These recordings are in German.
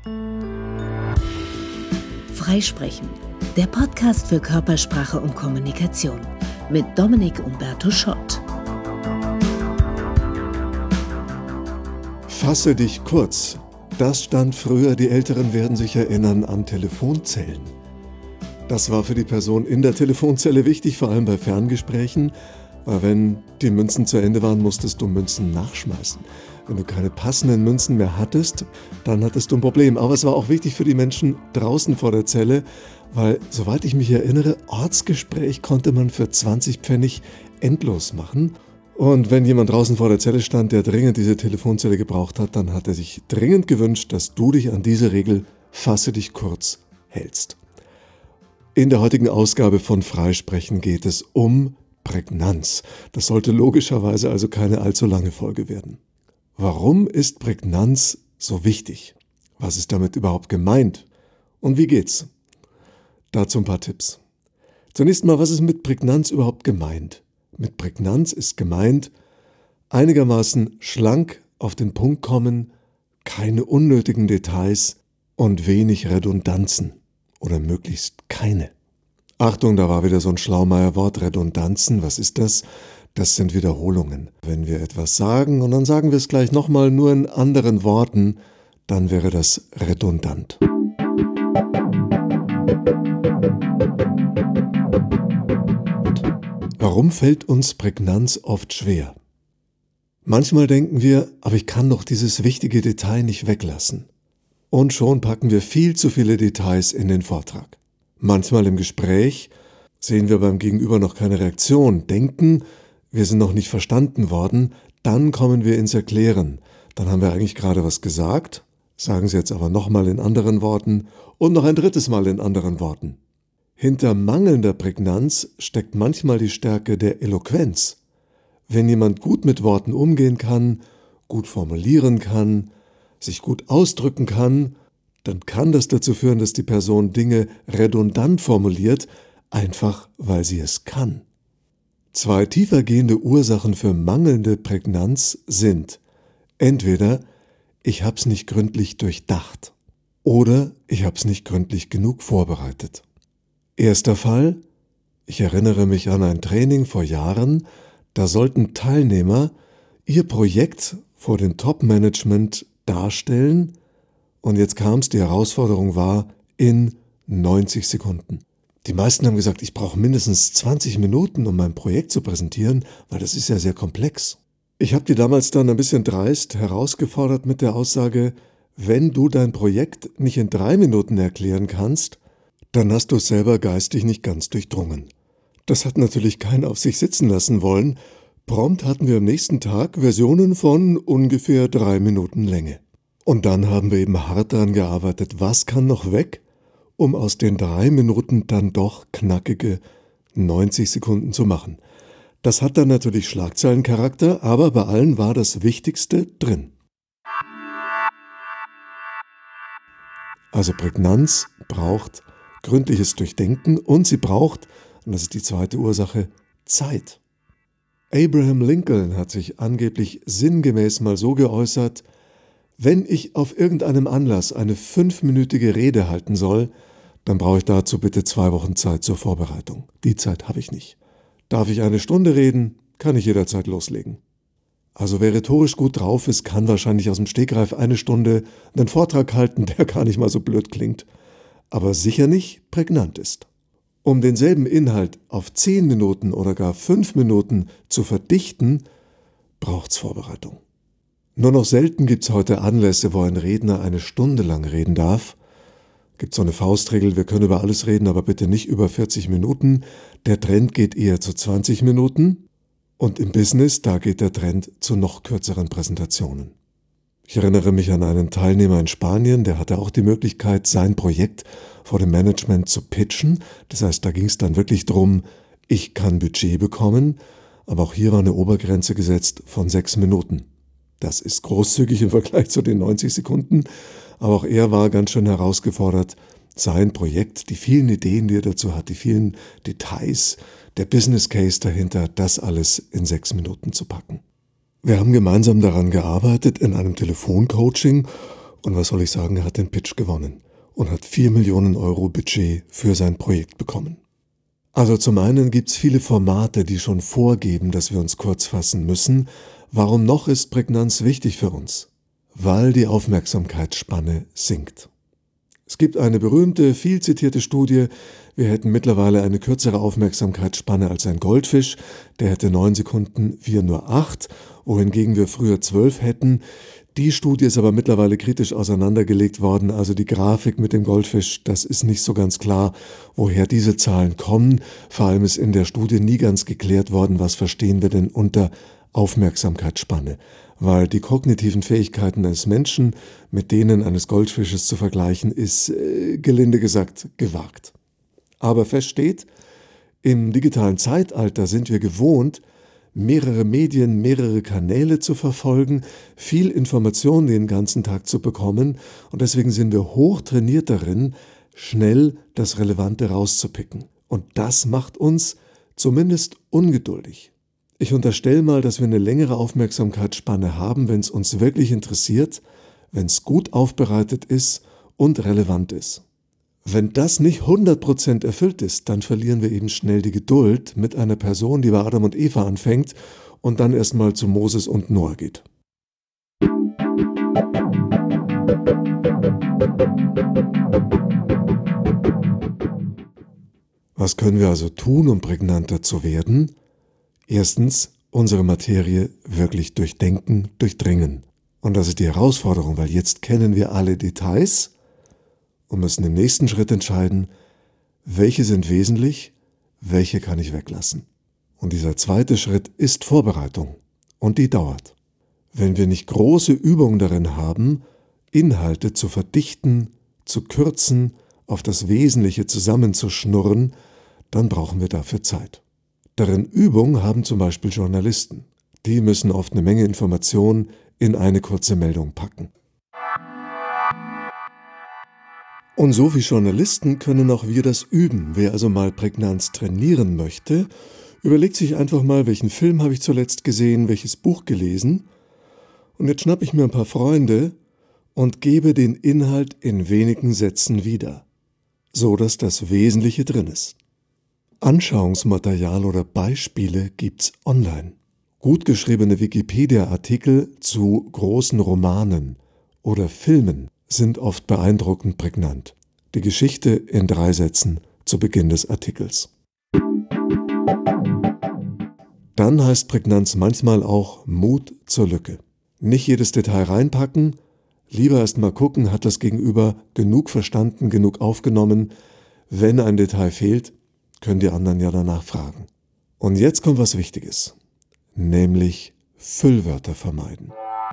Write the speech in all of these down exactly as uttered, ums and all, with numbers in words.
Freisprechen, der Podcast für Körpersprache und Kommunikation mit Dominik Umberto Schott. Fasse dich kurz. Das stand früher, die Älteren werden sich erinnern, an Telefonzellen. Das war für die Person in der Telefonzelle wichtig, vor allem bei Ferngesprächen, weil wenn die Münzen zu Ende waren, musstest du Münzen nachschmeißen. Wenn du keine passenden Münzen mehr hattest, dann hattest du ein Problem. Aber es war auch wichtig für die Menschen draußen vor der Zelle, weil, soweit ich mich erinnere, Ortsgespräch konnte man für zwanzig Pfennig endlos machen. Und wenn jemand draußen vor der Zelle stand, der dringend diese Telefonzelle gebraucht hat, dann hat er sich dringend gewünscht, dass du dich an diese Regel, fasse dich kurz, hältst. In der heutigen Ausgabe von Freisprechen geht es um Prägnanz. Das sollte logischerweise also keine allzu lange Folge werden. Warum ist Prägnanz so wichtig? Was ist damit überhaupt gemeint? Und wie geht's? Dazu ein paar Tipps. Zunächst mal, was ist mit Prägnanz überhaupt gemeint? Mit Prägnanz ist gemeint, einigermaßen schlank auf den Punkt kommen, keine unnötigen Details und wenig Redundanzen oder möglichst keine. Achtung, da war wieder so ein Schlaumeier-Wort, Redundanzen, was ist das? Das sind Wiederholungen. Wenn wir etwas sagen und dann sagen wir es gleich nochmal nur in anderen Worten, dann wäre das redundant. Warum fällt uns Prägnanz oft schwer? Manchmal denken wir, aber ich kann doch dieses wichtige Detail nicht weglassen. Und schon packen wir viel zu viele Details in den Vortrag. Manchmal im Gespräch sehen wir beim Gegenüber noch keine Reaktion, denken, wir sind noch nicht verstanden worden, dann kommen wir ins Erklären. Dann haben wir eigentlich gerade was gesagt, sagen Sie jetzt aber nochmal in anderen Worten und noch ein drittes Mal in anderen Worten. Hinter mangelnder Prägnanz steckt manchmal die Stärke der Eloquenz. Wenn jemand gut mit Worten umgehen kann, gut formulieren kann, sich gut ausdrücken kann, dann kann das dazu führen, dass die Person Dinge redundant formuliert, einfach weil sie es kann. Zwei tiefergehende Ursachen für mangelnde Prägnanz sind entweder ich hab's nicht gründlich durchdacht oder ich hab's nicht gründlich genug vorbereitet. Erster Fall, ich erinnere mich an ein Training vor Jahren, da sollten Teilnehmer ihr Projekt vor dem Top-Management darstellen und jetzt kam's, die Herausforderung war in neunzig Sekunden. Die meisten haben gesagt, ich brauche mindestens zwanzig Minuten, um mein Projekt zu präsentieren, weil das ist ja sehr komplex. Ich habe die damals dann ein bisschen dreist herausgefordert mit der Aussage, wenn du dein Projekt nicht in drei Minuten erklären kannst, dann hast du es selber geistig nicht ganz durchdrungen. Das hat natürlich keiner auf sich sitzen lassen wollen. Prompt hatten wir am nächsten Tag Versionen von ungefähr drei Minuten Länge. Und dann haben wir eben hart daran gearbeitet, was kann noch weg, um aus den drei Minuten dann doch knackige neunzig Sekunden zu machen. Das hat dann natürlich Schlagzeilencharakter, aber bei allen war das Wichtigste drin. Also Prägnanz braucht gründliches Durchdenken und sie braucht, und das ist die zweite Ursache, Zeit. Abraham Lincoln hat sich angeblich sinngemäß mal so geäußert, wenn ich auf irgendeinem Anlass eine fünfminütige Rede halten soll, dann brauche ich dazu bitte zwei Wochen Zeit zur Vorbereitung. Die Zeit habe ich nicht. Darf ich eine Stunde reden, kann ich jederzeit loslegen. Also wer rhetorisch gut drauf ist, kann wahrscheinlich aus dem Stegreif eine Stunde einen Vortrag halten, der gar nicht mal so blöd klingt, aber sicher nicht prägnant ist. Um denselben Inhalt auf zehn Minuten oder gar fünf Minuten zu verdichten, braucht's Vorbereitung. Nur noch selten gibt's heute Anlässe, wo ein Redner eine Stunde lang reden darf. Gibt so eine Faustregel, wir können über alles reden, aber bitte nicht über vierzig Minuten. Der Trend geht eher zu zwanzig Minuten. Und im Business, da geht der Trend zu noch kürzeren Präsentationen. Ich erinnere mich an einen Teilnehmer in Spanien, der hatte auch die Möglichkeit, sein Projekt vor dem Management zu pitchen. Das heißt, da ging es dann wirklich drum, ich kann Budget bekommen, aber auch hier war eine Obergrenze gesetzt von sechs Minuten. Das ist großzügig im Vergleich zu den neunzig Sekunden, aber auch er war ganz schön herausgefordert, sein Projekt, die vielen Ideen, die er dazu hat, die vielen Details, der Business Case dahinter, das alles in sechs Minuten zu packen. Wir haben gemeinsam daran gearbeitet in einem Telefoncoaching Und was soll ich sagen, er hat den Pitch gewonnen und hat vier Millionen Euro Budget für sein Projekt bekommen. Also zum einen gibt es viele Formate, die schon vorgeben, dass wir uns kurz fassen müssen. Warum noch ist Prägnanz wichtig für uns? Weil die Aufmerksamkeitsspanne sinkt. Es gibt eine berühmte, viel zitierte Studie, wir hätten mittlerweile eine kürzere Aufmerksamkeitsspanne als ein Goldfisch, der hätte neun Sekunden, wir nur acht, wohingegen wir früher zwölf hätten. Die Studie ist aber mittlerweile kritisch auseinandergelegt worden, also die Grafik mit dem Goldfisch, das ist nicht so ganz klar, woher diese Zahlen kommen. Vor allem ist in der Studie nie ganz geklärt worden, was verstehen wir denn unter Aufmerksamkeitsspanne, weil die kognitiven Fähigkeiten eines Menschen mit denen eines Goldfisches zu vergleichen, ist äh, gelinde gesagt gewagt. Aber fest steht, im digitalen Zeitalter sind wir gewohnt, mehrere Medien, mehrere Kanäle zu verfolgen, viel Information den ganzen Tag zu bekommen und deswegen sind wir hochtrainiert darin, schnell das Relevante rauszupicken. Und das macht uns zumindest ungeduldig. Ich unterstelle mal, dass wir eine längere Aufmerksamkeitsspanne haben, wenn es uns wirklich interessiert, wenn es gut aufbereitet ist und relevant ist. Wenn das nicht hundert Prozent erfüllt ist, dann verlieren wir eben schnell die Geduld mit einer Person, die bei Adam und Eva anfängt und dann erstmal zu Moses und Noah geht. Was können wir also tun, um prägnanter zu werden? Erstens, unsere Materie wirklich durchdenken, durchdringen. Und das ist die Herausforderung, weil jetzt kennen wir alle Details und müssen im nächsten Schritt entscheiden, welche sind wesentlich, welche kann ich weglassen. Und dieser zweite Schritt ist Vorbereitung und die dauert. Wenn wir nicht große Übungen darin haben, Inhalte zu verdichten, zu kürzen, auf das Wesentliche zusammenzuschnurren, dann brauchen wir dafür Zeit. Darin Übung haben zum Beispiel Journalisten. Die müssen oft eine Menge Informationen in eine kurze Meldung packen. Und so wie Journalisten können auch wir das üben. Wer also mal Prägnanz trainieren möchte, überlegt sich einfach mal, welchen Film habe ich zuletzt gesehen, welches Buch gelesen. Und jetzt schnappe ich mir ein paar Freunde und gebe den Inhalt in wenigen Sätzen wieder, so dass das Wesentliche drin ist. Anschauungsmaterial oder Beispiele gibt's online. Gut geschriebene Wikipedia-Artikel zu großen Romanen oder Filmen sind oft beeindruckend prägnant. Die Geschichte in drei Sätzen zu Beginn des Artikels. Dann heißt Prägnanz manchmal auch Mut zur Lücke. Nicht jedes Detail reinpacken, lieber erst mal gucken, hat das Gegenüber genug verstanden, genug aufgenommen. Wenn ein Detail fehlt, können die anderen ja danach fragen. Und jetzt kommt was Wichtiges, nämlich Füllwörter vermeiden.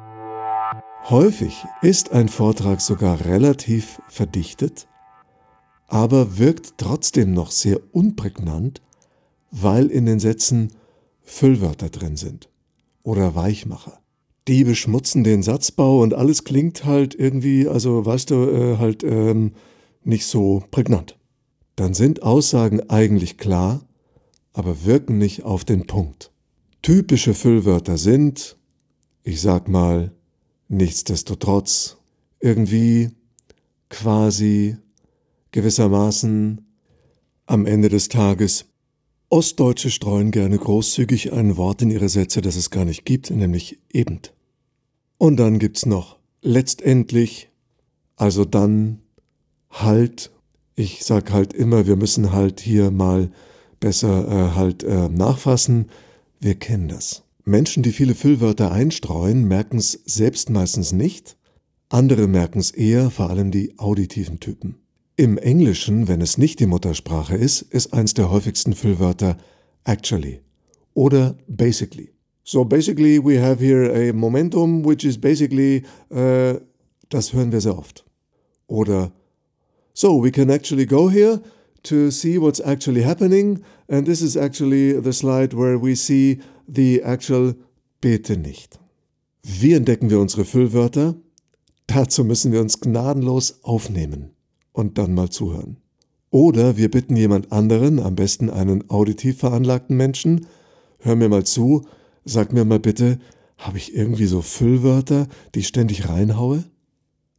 Häufig ist ein Vortrag sogar relativ verdichtet, aber wirkt trotzdem noch sehr unprägnant, weil in den Sätzen Füllwörter drin sind oder Weichmacher. Die beschmutzen den Satzbau und alles klingt halt irgendwie, also weißt du, äh, halt ähm, nicht so prägnant. Dann sind Aussagen eigentlich klar, aber wirken nicht auf den Punkt. Typische Füllwörter sind, ich sag mal, nichtsdestotrotz, irgendwie, quasi, gewissermaßen, am Ende des Tages. Ostdeutsche streuen gerne großzügig ein Wort in ihre Sätze, das es gar nicht gibt, nämlich eben. Und dann gibt's noch letztendlich, also dann, halt. Ich sag halt immer, wir müssen halt hier mal besser äh, halt äh, nachfassen. Wir kennen das. Menschen, die viele Füllwörter einstreuen, merken es selbst meistens nicht. Andere merken es eher, vor allem die auditiven Typen. Im Englischen, wenn es nicht die Muttersprache ist, ist eins der häufigsten Füllwörter actually oder basically. So basically we have here a momentum which is basically, uh, das hören wir sehr oft. Oder so we can actually go here to see what's actually happening and this is actually the slide where we see the actual, bitte nicht. Wie entdecken wir unsere Füllwörter? Dazu müssen wir uns gnadenlos aufnehmen und dann mal zuhören. Oder wir bitten jemand anderen, am besten einen auditiv veranlagten Menschen, hör mir mal zu, sag mir mal bitte, habe ich irgendwie so Füllwörter, die ich ständig reinhaue?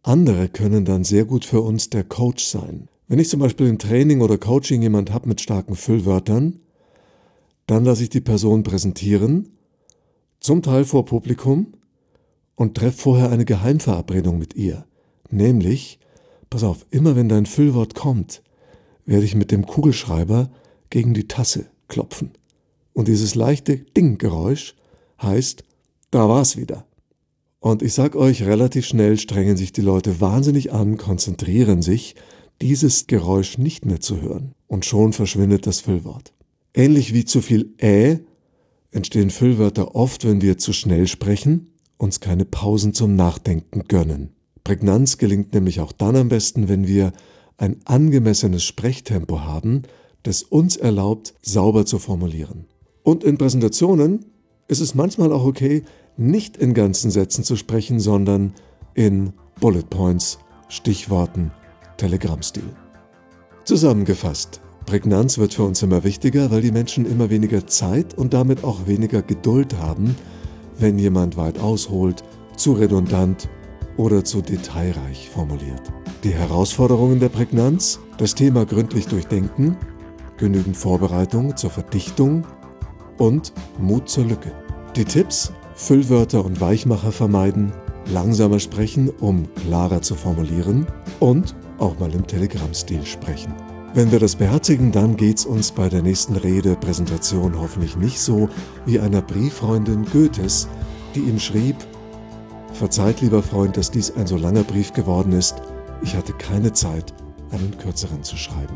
Andere können dann sehr gut für uns der Coach sein. Wenn ich zum Beispiel im Training oder Coaching jemand habe mit starken Füllwörtern, dann lasse ich die Person präsentieren, zum Teil vor Publikum, und treffe vorher eine Geheimverabredung mit ihr. Nämlich, pass auf, immer wenn dein Füllwort kommt, werde ich mit dem Kugelschreiber gegen die Tasse klopfen. Und dieses leichte Ding-Geräusch heißt, da war's wieder. Und ich sag euch, relativ schnell strengen sich die Leute wahnsinnig an, konzentrieren sich, dieses Geräusch nicht mehr zu hören. Und schon verschwindet das Füllwort. Ähnlich wie zu viel Äh entstehen Füllwörter oft, wenn wir zu schnell sprechen, uns keine Pausen zum Nachdenken gönnen. Prägnanz gelingt nämlich auch dann am besten, wenn wir ein angemessenes Sprechtempo haben, das uns erlaubt, sauber zu formulieren. Und in Präsentationen ist es manchmal auch okay, nicht in ganzen Sätzen zu sprechen, sondern in Bullet Points, Stichworten, Telegrammstil. Zusammengefasst, Prägnanz wird für uns immer wichtiger, weil die Menschen immer weniger Zeit und damit auch weniger Geduld haben, wenn jemand weit ausholt, zu redundant oder zu detailreich formuliert. Die Herausforderungen der Prägnanz, das Thema gründlich durchdenken, genügend Vorbereitung zur Verdichtung und Mut zur Lücke. Die Tipps: Füllwörter und Weichmacher vermeiden, langsamer sprechen, um klarer zu formulieren und auch mal im Telegrammstil sprechen. Wenn wir das beherzigen, dann geht's uns bei der nächsten Rede, Präsentation hoffentlich nicht so wie einer Brieffreundin Goethes, die ihm schrieb: Verzeiht, lieber Freund, dass dies ein so langer Brief geworden ist. Ich hatte keine Zeit, einen kürzeren zu schreiben.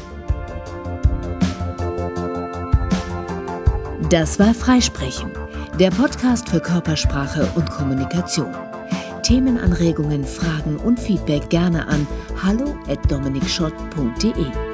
Das war Freisprechen, der Podcast für Körpersprache und Kommunikation. Themenanregungen, Fragen und Feedback gerne an hallo at dominik schott punkt de.